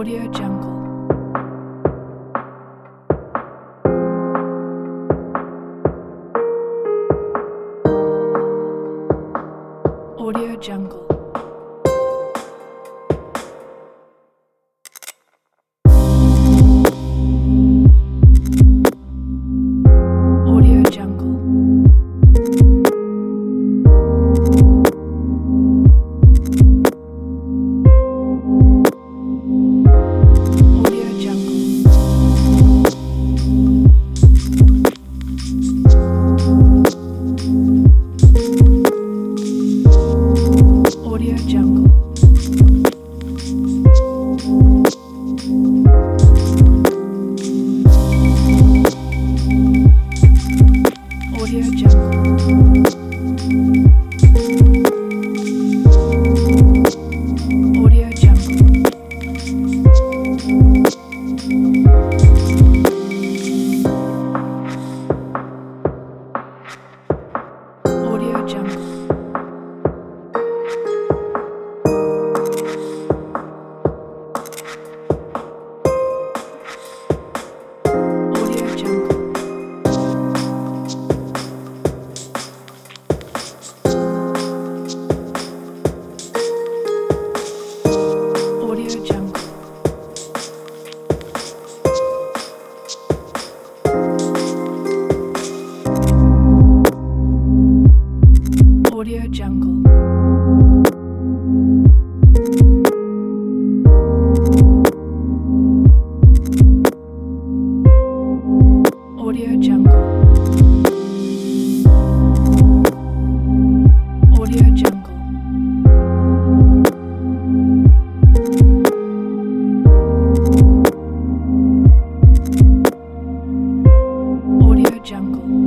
Audio Jungle. Audio Jungle. Audio Jungle. Audio Jungle. Audio Jungle. Audio Jungle. Audio Jungle. Audio Jungle. Audio Jungle. Audio Jungle. Audio Jungle. Audio Jungle. Audio Jungle. Audio Jungle.